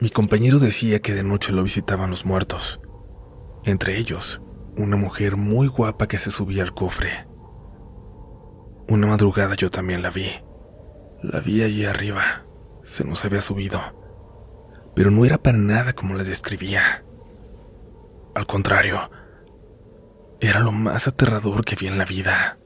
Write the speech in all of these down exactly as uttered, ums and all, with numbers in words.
Mi compañero decía que de noche lo visitaban los muertos, entre ellos una mujer muy guapa que se subía al cofre. Una madrugada yo también la vi. La vi allí arriba, se nos había subido, pero no era para nada como la describía. Al contrario, era lo más aterrador que vi en la vida.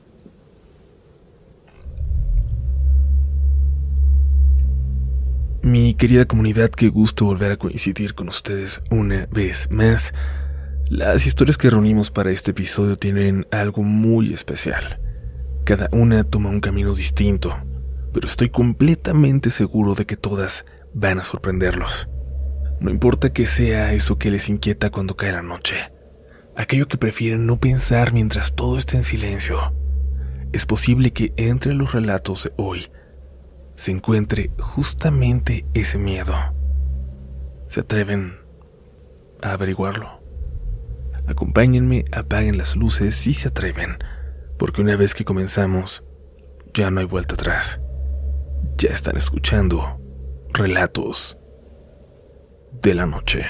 Mi querida comunidad, qué gusto volver a coincidir con ustedes una vez más. Las historias que reunimos para este episodio tienen algo muy especial. Cada una toma un camino distinto, pero estoy completamente seguro de que todas van a sorprenderlos. No importa que sea eso que les inquieta cuando cae la noche, aquello que prefieren no pensar mientras todo esté en silencio. Es posible que entre los relatos de hoy se encuentre justamente ese miedo. ¿Se atreven a averiguarlo? Acompáñenme, apaguen las luces si se atreven, porque una vez que comenzamos, ya no hay vuelta atrás. Ya están escuchando Relatos de la Noche.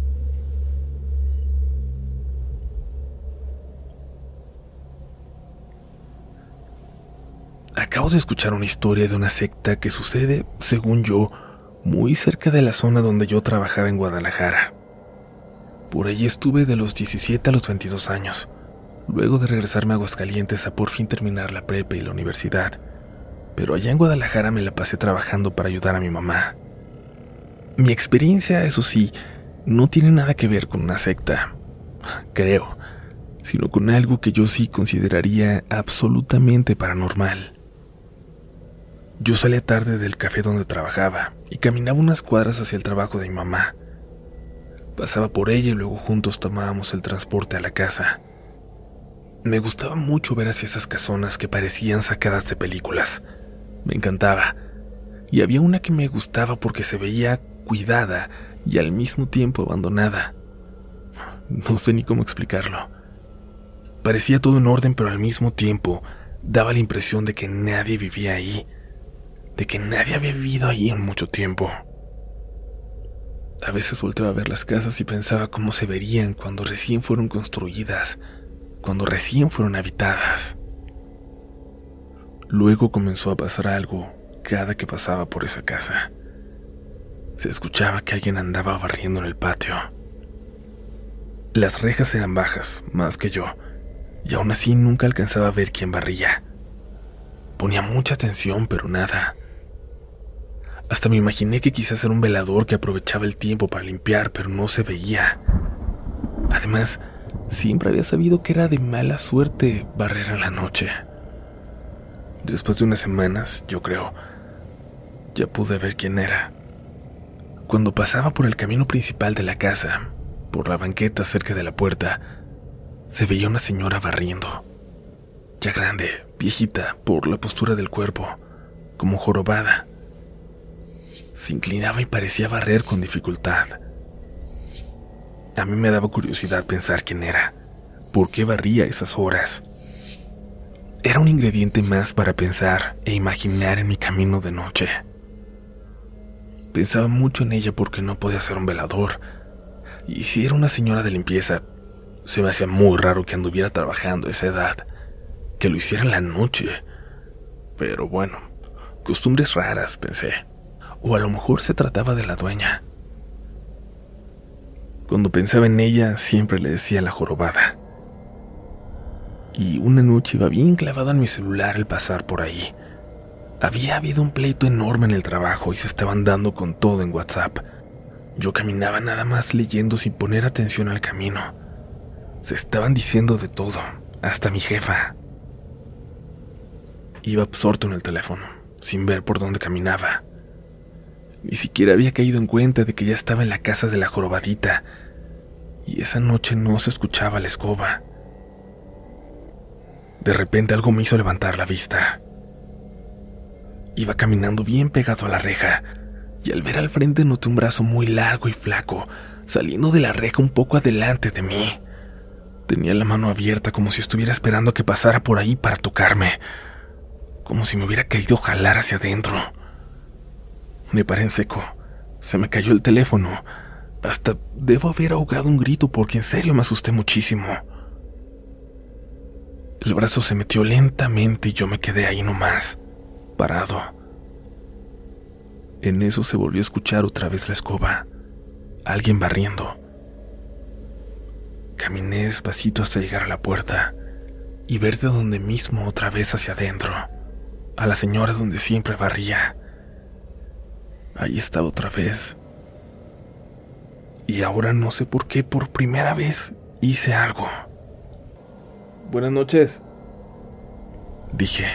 Acabo de escuchar una historia de una secta que sucede, según yo, muy cerca de la zona donde yo trabajaba en Guadalajara. Por allí estuve de los diecisiete a los veintidós años, luego de regresarme a Aguascalientes a por fin terminar la prepa y la universidad. Pero allá en Guadalajara me la pasé trabajando para ayudar a mi mamá. Mi experiencia, eso sí, no tiene nada que ver con una secta, creo, sino con algo que yo sí consideraría absolutamente paranormal. Yo salía tarde del café donde trabajaba y caminaba unas cuadras hacia el trabajo de mi mamá. Pasaba por ella y luego juntos tomábamos el transporte a la casa. Me gustaba mucho ver hacia esas casonas que parecían sacadas de películas. Me encantaba. Y había una que me gustaba porque se veía cuidada y al mismo tiempo abandonada. No sé ni cómo explicarlo. Parecía todo en orden, pero al mismo tiempo daba la impresión de que nadie vivía ahí, de que nadie había vivido ahí en mucho tiempo. A veces volteaba a ver las casas y pensaba cómo se verían cuando recién fueron construidas, cuando recién fueron habitadas. Luego comenzó a pasar algo cada que pasaba por esa casa. Se escuchaba que alguien andaba barriendo en el patio. Las rejas eran bajas, más que yo, y aún así nunca alcanzaba a ver quién barría. Ponía mucha atención, pero nada. Hasta me imaginé que quizás era un velador que aprovechaba el tiempo para limpiar, pero no se veía. Además, siempre había sabido que era de mala suerte barrer en la noche. Después de unas semanas, yo creo, ya pude ver quién era. Cuando pasaba por el camino principal de la casa, por la banqueta cerca de la puerta, se veía una señora barriendo. Ya grande, viejita, por la postura del cuerpo, como jorobada. Se inclinaba y parecía barrer con dificultad. A mí me daba curiosidad pensar quién era, por qué barría a esas horas. Era un ingrediente más para pensar e imaginar en mi camino de noche. Pensaba mucho en ella porque no podía ser un velador, y si era una señora de limpieza, se me hacía muy raro que anduviera trabajando a esa edad, que lo hiciera en la noche. Pero bueno, costumbres raras, pensé. O a lo mejor se trataba de la dueña. Cuando pensaba en ella, siempre le decía la jorobada. Y una noche iba bien clavado en mi celular al pasar por ahí. Había habido un pleito enorme en el trabajo y se estaban dando con todo en WhatsApp. Yo caminaba nada más leyendo sin poner atención al camino. Se estaban diciendo de todo, hasta mi jefa. Iba absorto en el teléfono, sin ver por dónde caminaba. Ni siquiera había caído en cuenta de que ya estaba en la casa de la jorobadita, y esa noche no se escuchaba la escoba. De repente algo me hizo levantar la vista. Iba caminando bien pegado a la reja, y al ver al frente noté un brazo muy largo y flaco, saliendo de la reja un poco adelante de mí. Tenía la mano abierta como si estuviera esperando a que pasara por ahí para tocarme, como si me hubiera querido jalar hacia adentro. Me paré en seco, Se me cayó el teléfono. Hasta debo haber ahogado un grito porque en serio me asusté muchísimo. El brazo se metió lentamente y yo me quedé ahí nomás, parado. En eso se volvió a escuchar otra vez la escoba. Alguien barriendo. Caminé despacito hasta llegar a la puerta y ver de donde mismo otra vez hacia adentro, a la señora donde siempre barría. Ahí estaba otra vez. Y ahora no sé por qué por primera vez hice algo. Buenas noches, dije.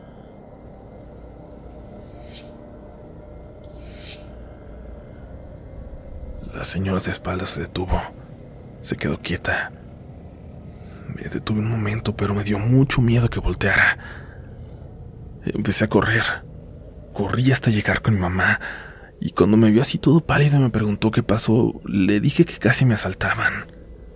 La señora de espaldas se detuvo. Se quedó quieta. Me detuve un momento, pero me dio mucho miedo que volteara. Empecé a correr. Corrí hasta llegar con mi mamá, y cuando me vio así todo pálido y me preguntó qué pasó, le dije que casi me asaltaban.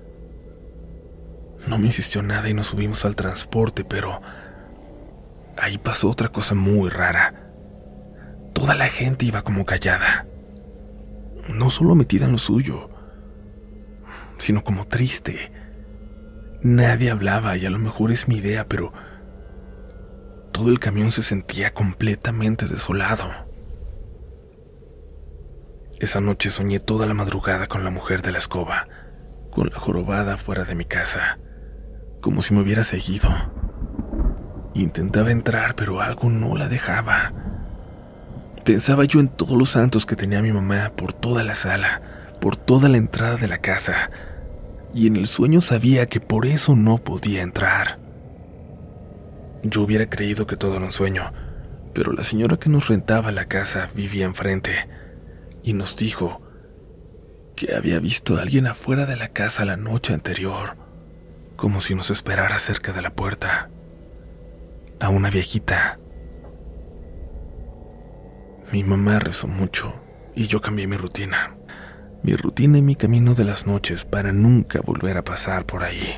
No me insistió nada y nos subimos al transporte, pero ahí pasó otra cosa muy rara. Toda la gente iba como callada. No solo metida en lo suyo, sino como triste. Nadie hablaba y a lo mejor es mi idea, pero todo el camión se sentía completamente desolado. Esa noche soñé toda la madrugada con la mujer de la escoba, con la jorobada fuera de mi casa, como si me hubiera seguido. Intentaba entrar, pero algo no la dejaba. Pensaba yo en todos los santos que tenía mi mamá por toda la sala, por toda la entrada de la casa, y en el sueño sabía que por eso no podía entrar. Yo hubiera creído que todo era un sueño, pero la señora que nos rentaba la casa vivía enfrente y nos dijo que había visto a alguien afuera de la casa la noche anterior, como si nos esperara cerca de la puerta, a una viejita. Mi mamá rezó mucho y yo cambié mi rutina, mi rutina y mi camino de las noches para nunca volver a pasar por ahí.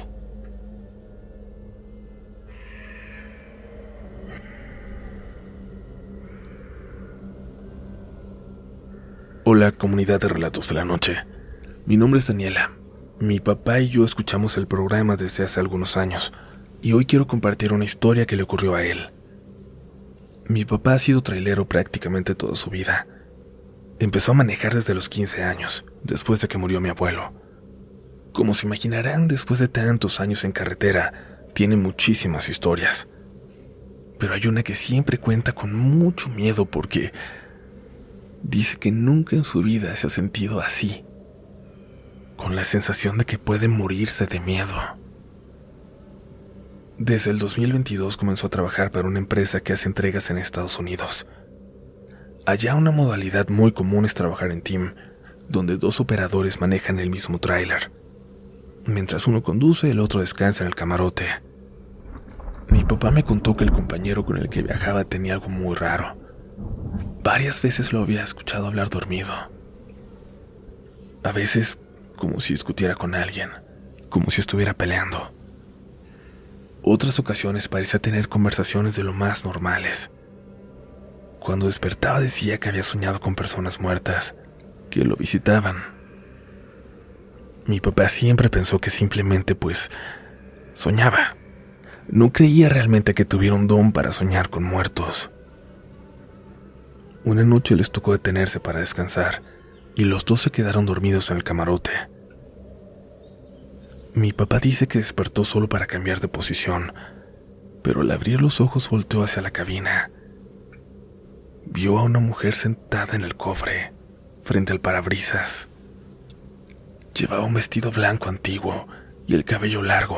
Hola, comunidad de Relatos de la Noche. Mi nombre es Daniela. Mi papá y yo escuchamos el programa desde hace algunos años y hoy quiero compartir una historia que le ocurrió a él. Mi papá ha sido trailero prácticamente toda su vida. Empezó a manejar desde los quince años, después de que murió mi abuelo. Como se imaginarán, después de tantos años en carretera, tiene muchísimas historias. Pero hay una que siempre cuenta con mucho miedo porque dice que nunca en su vida se ha sentido así, con la sensación de que puede morirse de miedo. Desde el dos mil veintidós comenzó a trabajar para una empresa que hace entregas en Estados Unidos. Allá una modalidad muy común es trabajar en team, donde dos operadores manejan el mismo tráiler. Mientras uno conduce, el otro descansa en el camarote. Mi papá me contó que el compañero con el que viajaba tenía algo muy raro. Varias veces lo había escuchado hablar dormido. A veces como si discutiera con alguien, como si estuviera peleando. Otras ocasiones parecía tener conversaciones de lo más normales. Cuando despertaba decía que había soñado con personas muertas, que lo visitaban. Mi papá siempre pensó que simplemente, pues, soñaba. No creía realmente que tuviera un don para soñar con muertos. Una noche les tocó detenerse para descansar y los dos se quedaron dormidos en el camarote. Mi papá dice que despertó solo para cambiar de posición, pero al abrir los ojos volteó hacia la cabina. Vio a una mujer sentada en el cofre, frente al parabrisas. Llevaba un vestido blanco antiguo y el cabello largo.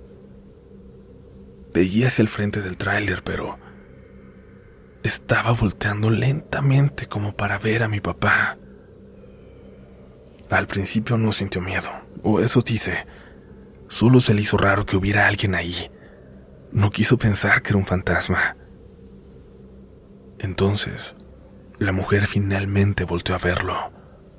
Veía hacia el frente del tráiler, pero estaba volteando lentamente como para ver a mi papá. Al principio no sintió miedo, o eso dice. Solo se le hizo raro que hubiera alguien ahí. No quiso pensar que era un fantasma. Entonces, la mujer finalmente volteó a verlo.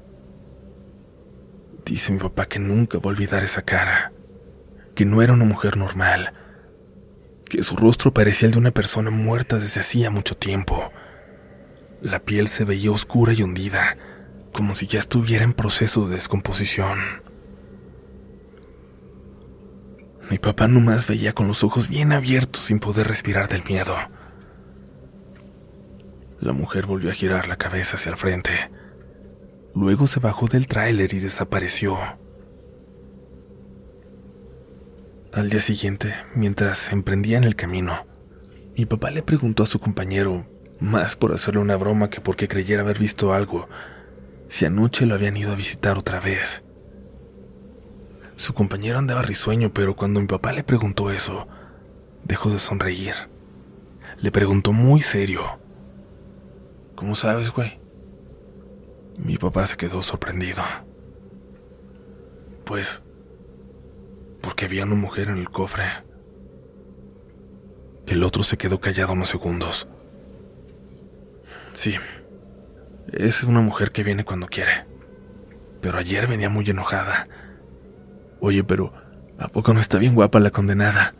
Dice mi papá que nunca va a olvidar esa cara, que no era una mujer normal, que su rostro parecía el de una persona muerta desde hacía mucho tiempo. La piel se veía oscura y hundida, como si ya estuviera en proceso de descomposición. Mi papá nomás veía con los ojos bien abiertos sin poder respirar del miedo. La mujer volvió a girar la cabeza hacia el frente. Luego se bajó del tráiler y desapareció. Al día siguiente, mientras emprendían el camino, mi papá le preguntó a su compañero, más por hacerle una broma que porque creyera haber visto algo, si anoche lo habían ido a visitar otra vez. Su compañero andaba risueño, pero cuando mi papá le preguntó eso, dejó de sonreír. Le preguntó muy serio: ¿cómo sabes, güey? Mi papá se quedó sorprendido. Pues, porque había una mujer en el cofre. El otro se quedó callado unos segundos. Sí, es una mujer que viene cuando quiere. Pero ayer venía muy enojada. Oye, pero ¿a poco no está bien guapa la condenada?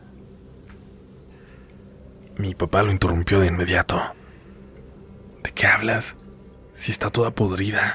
Mi papá lo interrumpió de inmediato. ¿De qué hablas? Si está toda podrida.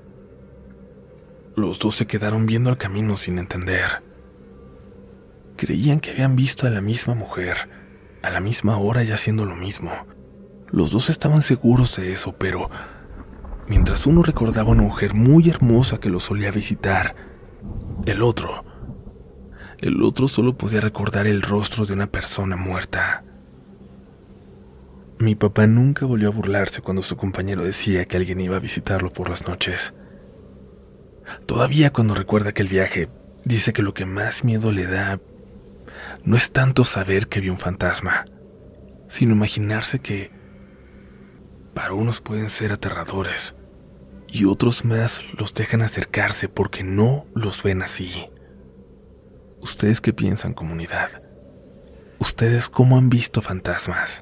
Los dos se quedaron viendo al camino sin entender. Creían que habían visto a la misma mujer, a la misma hora y haciendo lo mismo. Los dos estaban seguros de eso, pero mientras uno recordaba a una mujer muy hermosa que lo solía visitar, el otro, el otro solo podía recordar el rostro de una persona muerta. Mi papá nunca volvió a burlarse cuando su compañero decía que alguien iba a visitarlo por las noches. Todavía cuando recuerda aquel viaje, dice que lo que más miedo le da no es tanto saber que vio un fantasma, sino imaginarse que para unos pueden ser aterradores y otros más los dejan acercarse porque no los ven así. ¿Ustedes qué piensan, comunidad? ¿Ustedes cómo han visto fantasmas?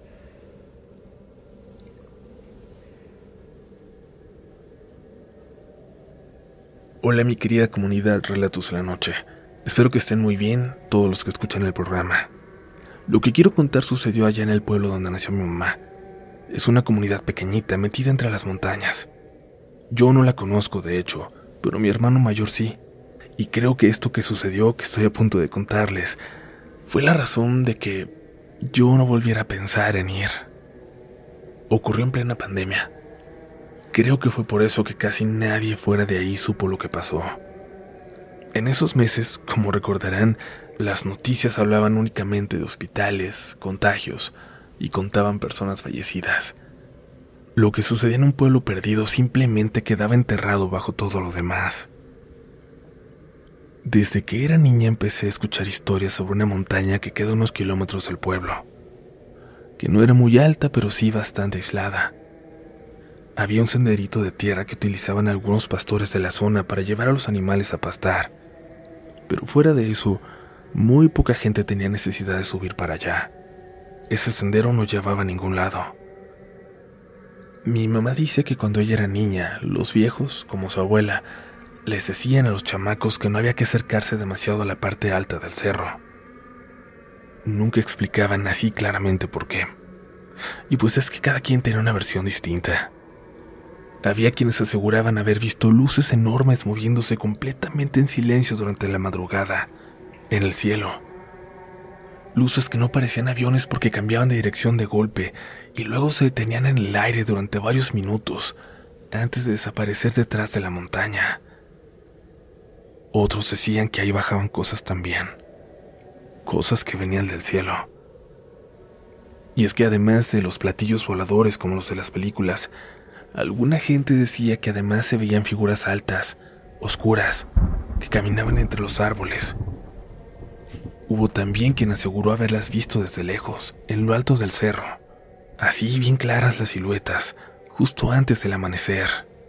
Hola mi querida comunidad Relatos de la Noche. Espero que estén muy bien todos los que escuchan el programa. Lo que quiero contar sucedió allá en el pueblo donde nació mi mamá. Es una comunidad pequeñita metida entre las montañas. Yo no la conozco de hecho, pero mi hermano mayor sí. Y creo que esto que sucedió, que estoy a punto de contarles, fue la razón de que yo no volviera a pensar en ir. Ocurrió en plena pandemia. Creo que fue por eso que casi nadie fuera de ahí supo lo que pasó. En esos meses, como recordarán, las noticias hablaban únicamente de hospitales, contagios y contaban personas fallecidas. Lo que sucedía en un pueblo perdido simplemente quedaba enterrado bajo todo lo demás. Desde que era niña empecé a escuchar historias sobre una montaña que queda a unos kilómetros del pueblo, que no era muy alta pero sí bastante aislada. Había un senderito de tierra que utilizaban algunos pastores de la zona para llevar a los animales a pastar, pero fuera de eso, muy poca gente tenía necesidad de subir para allá. Ese sendero no llevaba a ningún lado. Mi mamá dice que cuando ella era niña, los viejos, como su abuela, les decían a los chamacos que no había que acercarse demasiado a la parte alta del cerro. Nunca explicaban así claramente por qué. Y pues es que cada quien tenía una versión distinta. Había quienes aseguraban haber visto luces enormes moviéndose completamente en silencio durante la madrugada, en el cielo. Luces que no parecían aviones porque cambiaban de dirección de golpe y luego se detenían en el aire durante varios minutos antes de desaparecer detrás de la montaña. Otros decían que ahí bajaban cosas también, cosas que venían del cielo. Y es que además de los platillos voladores como los de las películas, alguna gente decía que además se veían figuras altas, oscuras, que caminaban entre los árboles. Hubo también quien aseguró haberlas visto desde lejos, en lo alto del cerro, así bien claras las siluetas, justo antes del amanecer.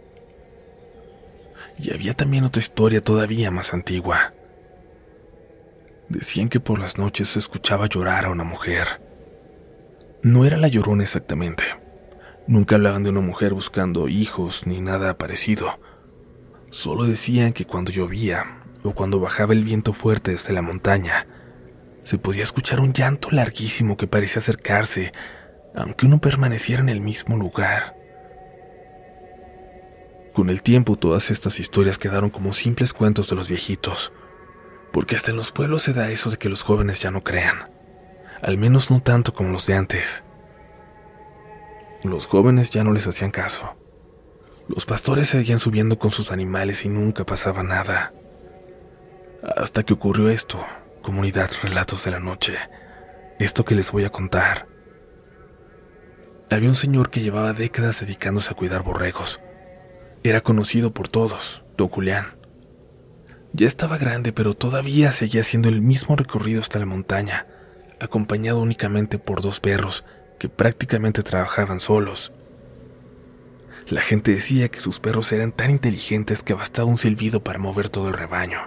Y había también otra historia todavía más antigua. Decían que por las noches se escuchaba llorar a una mujer. No era la Llorona exactamente. Nunca hablaban de una mujer buscando hijos ni nada parecido. Solo decían que cuando llovía o cuando bajaba el viento fuerte desde la montaña, se podía escuchar un llanto larguísimo que parecía acercarse, aunque uno permaneciera en el mismo lugar. Con el tiempo todas estas historias quedaron como simples cuentos de los viejitos, porque hasta en los pueblos se da eso de que los jóvenes ya no crean, al menos no tanto como los de antes. Los jóvenes ya no les hacían caso. Los pastores seguían subiendo con sus animales y nunca pasaba nada. Hasta que ocurrió esto, comunidad Relatos de la Noche, esto que les voy a contar. Había un señor que llevaba décadas dedicándose a cuidar borregos. Era conocido por todos, don Julián. Ya estaba grande, pero todavía seguía haciendo el mismo recorrido hasta la montaña, acompañado únicamente por dos perros que prácticamente trabajaban solos. La gente decía que sus perros eran tan inteligentes que bastaba un silbido para mover todo el rebaño.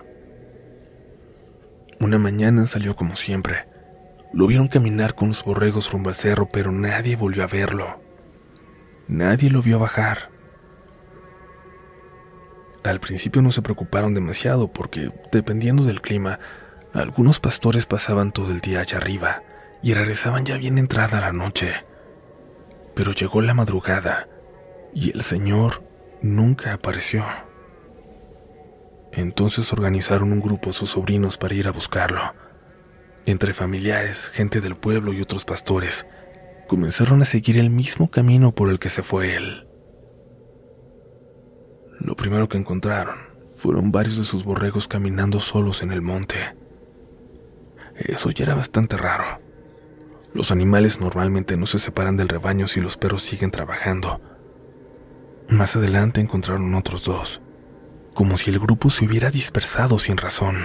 Una mañana salió como siempre. Lo vieron caminar con los borregos rumbo al cerro, pero nadie volvió a verlo. Nadie lo vio bajar. Al principio no se preocuparon demasiado porque, dependiendo del clima, algunos pastores pasaban todo el día allá arriba y regresaban ya bien entrada la noche. Pero llegó la madrugada y el señor nunca apareció. Entonces organizaron un grupo sus sobrinos para ir a buscarlo. Entre familiares, gente del pueblo y otros pastores, comenzaron a seguir el mismo camino por el que se fue él. Lo primero que encontraron fueron varios de sus borregos caminando solos en el monte. Eso ya era bastante raro. Los animales normalmente no se separan del rebaño si los perros siguen trabajando. Más adelante encontraron otros dos, como si el grupo se hubiera dispersado sin razón.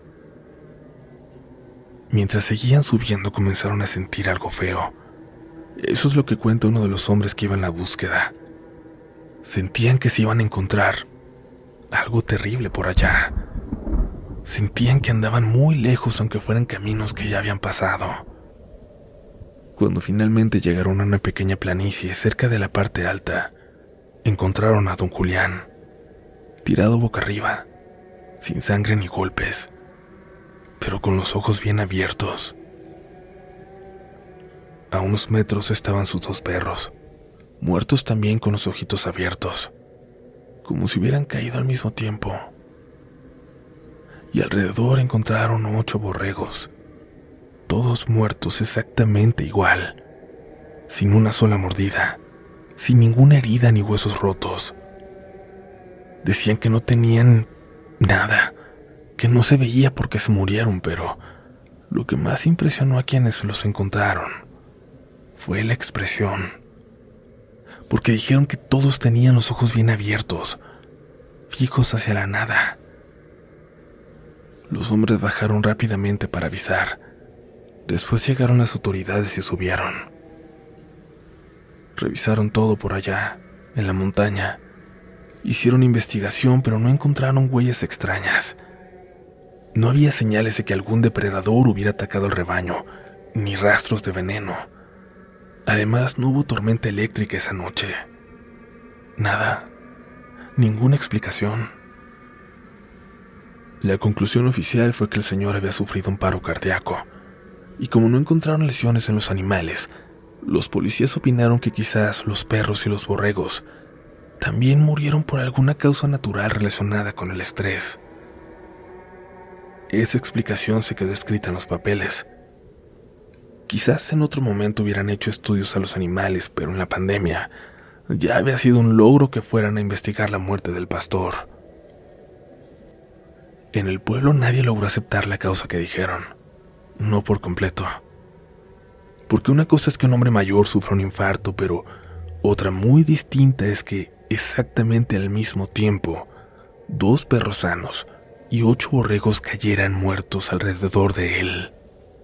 Mientras seguían subiendo comenzaron a sentir algo feo. Eso es lo que cuenta uno de los hombres que iba en la búsqueda. Sentían que se iban a encontrar algo terrible por allá. Sentían que andaban muy lejos aunque fueran caminos que ya habían pasado. Cuando finalmente llegaron a una pequeña planicie cerca de la parte alta, encontraron a don Julián, tirado boca arriba, sin sangre ni golpes, pero con los ojos bien abiertos. A unos metros estaban sus dos perros, muertos también con los ojitos abiertos, como si hubieran caído al mismo tiempo. Y alrededor encontraron ocho borregos, todos muertos exactamente igual, sin una sola mordida, sin ninguna herida ni huesos rotos. Decían que no tenían nada, que no se veía porque se murieron, pero lo que más impresionó a quienes los encontraron fue la expresión, porque dijeron que todos tenían los ojos bien abiertos, fijos hacia la nada. Los hombres bajaron rápidamente para avisar. Después llegaron las autoridades y subieron. Revisaron todo por allá, en la montaña. Hicieron investigación, pero no encontraron huellas extrañas. No había señales de que algún depredador hubiera atacado el rebaño, ni rastros de veneno. Además, no hubo tormenta eléctrica esa noche. Nada. Ninguna explicación. La conclusión oficial fue que el señor había sufrido un paro cardíaco, y como no encontraron lesiones en los animales, los policías opinaron que quizás los perros y los borregos también murieron por alguna causa natural relacionada con el estrés. Esa explicación se quedó escrita en los papeles. Quizás en otro momento hubieran hecho estudios a los animales, pero en la pandemia ya había sido un logro que fueran a investigar la muerte del pastor. En el pueblo nadie logró aceptar la causa que dijeron, no por completo. Porque una cosa es que un hombre mayor sufra un infarto, pero otra muy distinta es que exactamente al mismo tiempo, dos perros sanos y ocho borregos cayeran muertos alrededor de él.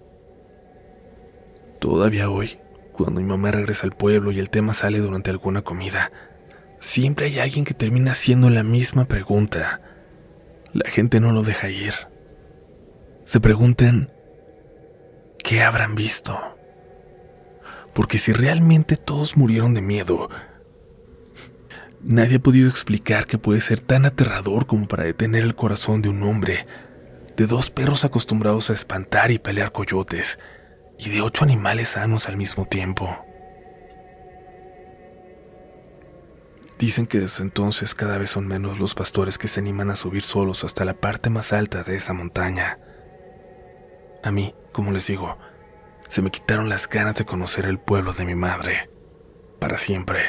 Todavía hoy, cuando mi mamá regresa al pueblo y el tema sale durante alguna comida, siempre hay alguien que termina haciendo la misma pregunta. La gente no lo deja ir. Se preguntan, ¿qué habrán visto? Porque si realmente todos murieron de miedo, nadie ha podido explicar qué puede ser tan aterrador como para detener el corazón de un hombre, de dos perros acostumbrados a espantar y pelear coyotes, y de ocho animales sanos al mismo tiempo. Dicen que desde entonces cada vez son menos los pastores que se animan a subir solos hasta la parte más alta de esa montaña. A mí, como les digo, se me quitaron las ganas de conocer el pueblo de mi madre, para siempre.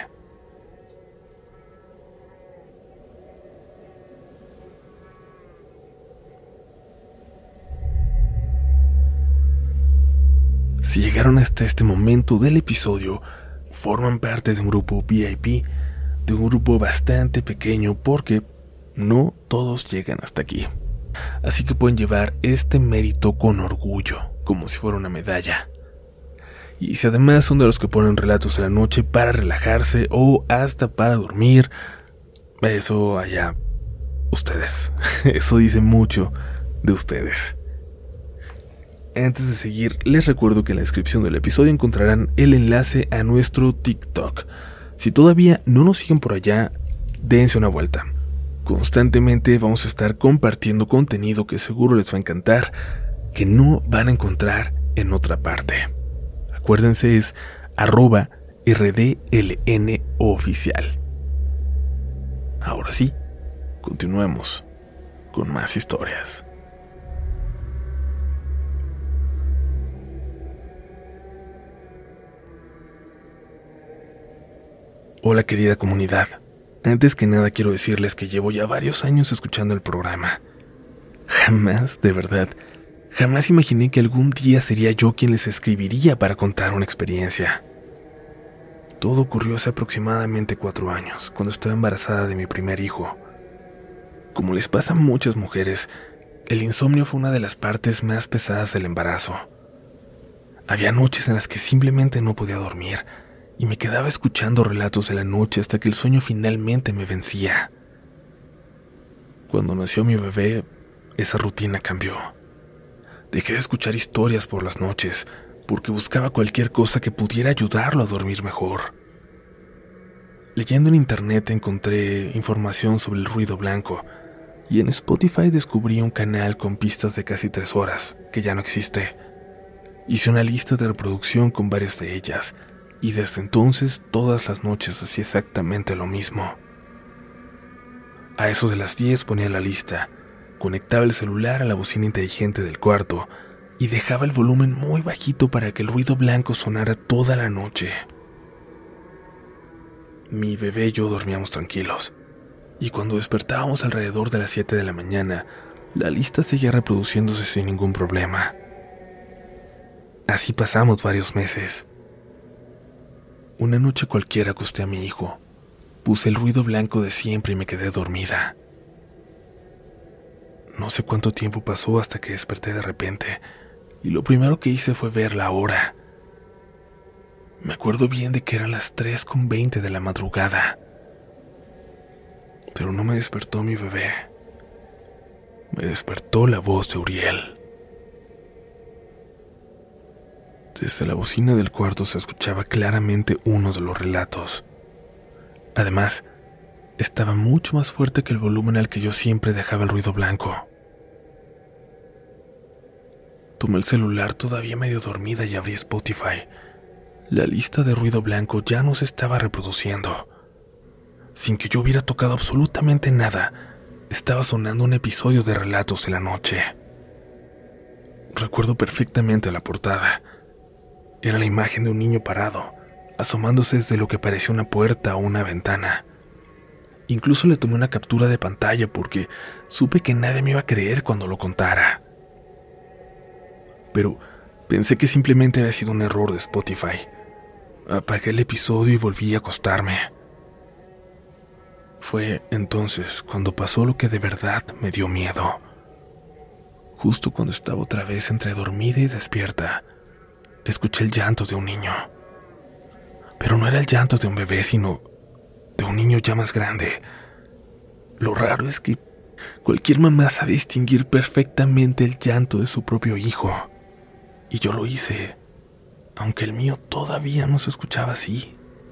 Si llegaron hasta este momento del episodio, forman parte de un grupo V I P, de un grupo bastante pequeño porque no todos llegan hasta aquí. Así que pueden llevar este mérito con orgullo, como si fuera una medalla. Y si además son de los que ponen relatos en la noche para relajarse o hasta para dormir, eso allá, ustedes. Eso dice mucho de ustedes. Antes de seguir, les recuerdo que en la descripción del episodio encontrarán el enlace a nuestro TikTok. Si todavía no nos siguen por allá, dense una vuelta. Constantemente vamos a estar compartiendo contenido que seguro les va a encantar, que no van a encontrar en otra parte. Acuérdense, es arroba R D L N oficial. Ahora sí, continuemos con más historias. Hola querida comunidad, antes que nada quiero decirles que llevo ya varios años escuchando el programa. Jamás, de verdad, jamás imaginé que algún día sería yo quien les escribiría para contar una experiencia. Todo ocurrió hace aproximadamente cuatro años, cuando estaba embarazada de mi primer hijo. Como les pasa a muchas mujeres, el insomnio fue una de las partes más pesadas del embarazo. Había noches en las que simplemente no podía dormir, y me quedaba escuchando relatos de la noche hasta que el sueño finalmente me vencía. Cuando nació mi bebé, esa rutina cambió. Dejé de escuchar historias por las noches, porque buscaba cualquier cosa que pudiera ayudarlo a dormir mejor. Leyendo en internet encontré información sobre el ruido blanco, y en Spotify descubrí un canal con pistas de casi tres horas, que ya no existe. Hice una lista de reproducción con varias de ellas, y desde entonces todas las noches hacía exactamente lo mismo. A eso de las diez ponía la lista, conectaba el celular a la bocina inteligente del cuarto y dejaba el volumen muy bajito para que el ruido blanco sonara toda la noche. Mi bebé y yo dormíamos tranquilos, y cuando despertábamos alrededor de las siete de la mañana, la lista seguía reproduciéndose sin ningún problema. Así pasamos varios meses. Una noche cualquiera acosté a mi hijo, puse el ruido blanco de siempre y me quedé dormida. No sé cuánto tiempo pasó hasta que desperté de repente, y lo primero que hice fue ver la hora. Me acuerdo bien de que eran las tres con veinte de la madrugada. Pero no me despertó mi bebé. Me despertó la voz de Uriel. Desde la bocina del cuarto se escuchaba claramente uno de los relatos. Además, estaba mucho más fuerte que el volumen al que yo siempre dejaba el ruido blanco. Tomé el celular todavía medio dormida y abrí Spotify. La lista de ruido blanco ya no se estaba reproduciendo. Sin que yo hubiera tocado absolutamente nada, estaba sonando un episodio de Relatos de la Noche. Recuerdo perfectamente la portada. Era la imagen de un niño parado, asomándose desde lo que parecía una puerta o una ventana. Incluso le tomé una captura de pantalla porque supe que nadie me iba a creer cuando lo contara. Pero pensé que simplemente había sido un error de Spotify. Apagué el episodio y volví a acostarme. Fue entonces cuando pasó lo que de verdad me dio miedo. Justo cuando estaba otra vez entre dormida y despierta, escuché el llanto de un niño. Pero no era el llanto de un bebé, sino de un niño ya más grande. Lo raro es que cualquier mamá sabe distinguir perfectamente el llanto de su propio hijo. Y yo lo hice, aunque el mío todavía no se escuchaba así.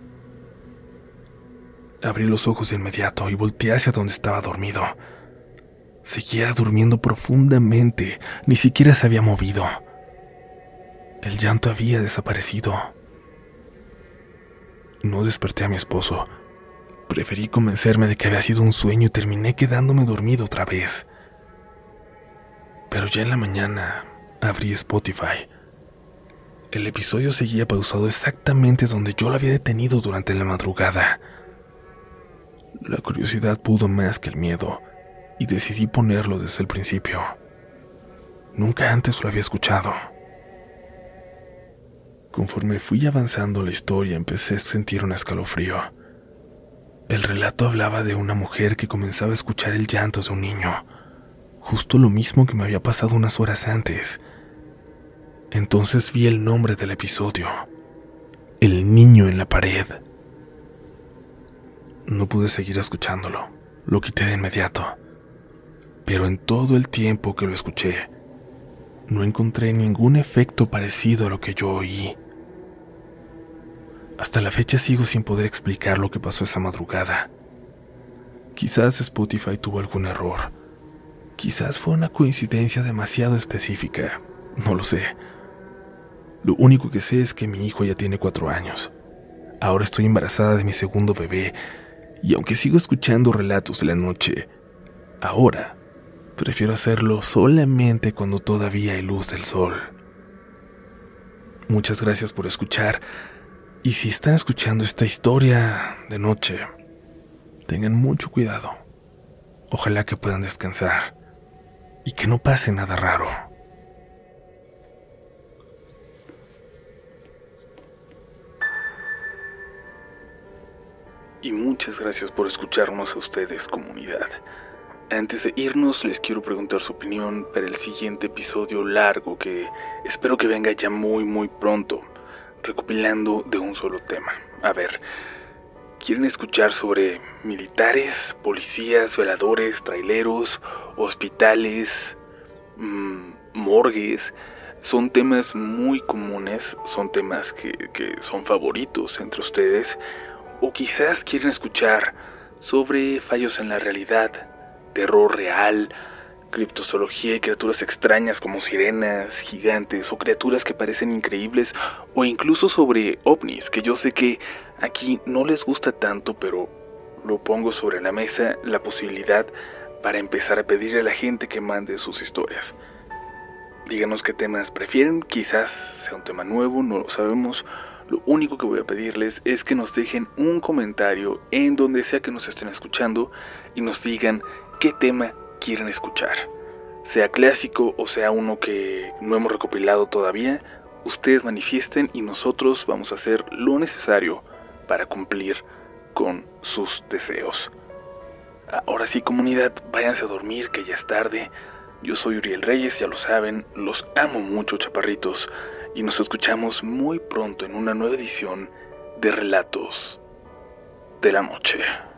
Abrí los ojos de inmediato y volteé hacia donde estaba dormido. Seguía durmiendo profundamente, ni siquiera se había movido. El llanto había desaparecido. No desperté a mi esposo. Preferí convencerme de que había sido un sueño y terminé quedándome dormido otra vez. Pero ya en la mañana abrí Spotify. El episodio seguía pausado exactamente donde yo lo había detenido durante la madrugada. La curiosidad pudo más que el miedo y decidí ponerlo desde el principio. Nunca antes lo había escuchado. Conforme fui avanzando la historia, empecé a sentir un escalofrío. El relato hablaba de una mujer que comenzaba a escuchar el llanto de un niño, justo lo mismo que me había pasado unas horas antes. Entonces vi el nombre del episodio: El niño en la pared. No pude seguir escuchándolo, lo quité de inmediato. Pero en todo el tiempo que lo escuché, no encontré ningún efecto parecido a lo que yo oí. Hasta la fecha sigo sin poder explicar lo que pasó esa madrugada. Quizás Spotify tuvo algún error. Quizás fue una coincidencia demasiado específica. No lo sé. Lo único que sé es que mi hijo ya tiene cuatro años. Ahora estoy embarazada de mi segundo bebé, y aunque sigo escuchando relatos de la noche, ahora prefiero hacerlo solamente cuando todavía hay luz del sol. Muchas gracias por escuchar. Y si están escuchando esta historia de noche, tengan mucho cuidado. Ojalá que puedan descansar y que no pase nada raro. Y muchas gracias por escucharnos a ustedes, comunidad. Antes de irnos, les quiero preguntar su opinión para el siguiente episodio largo que espero que venga ya muy muy pronto, recopilando de un solo tema. A ver, ¿quieren escuchar sobre militares, policías, veladores, traileros, hospitales, mmm, morgues? Son temas muy comunes, son temas que, que son favoritos entre ustedes. O quizás quieren escuchar sobre fallos en la realidad, terror real, criptozoología y criaturas extrañas como sirenas, gigantes o criaturas que parecen increíbles, o incluso sobre ovnis, que yo sé que aquí no les gusta tanto, pero lo pongo sobre la mesa, la posibilidad para empezar a pedirle a la gente que mande sus historias. Díganos qué temas prefieren, quizás sea un tema nuevo, no lo sabemos. Lo único que voy a pedirles es que nos dejen un comentario en donde sea que nos estén escuchando y nos digan qué tema quieren escuchar. Sea clásico o sea uno que no hemos recopilado todavía, ustedes manifiesten y nosotros vamos a hacer lo necesario para cumplir con sus deseos. Ahora sí, comunidad, váyanse a dormir que ya es tarde. Yo soy Uriel Reyes, ya lo saben, los amo mucho, chaparritos. Y nos escuchamos muy pronto en una nueva edición de Relatos de la Noche.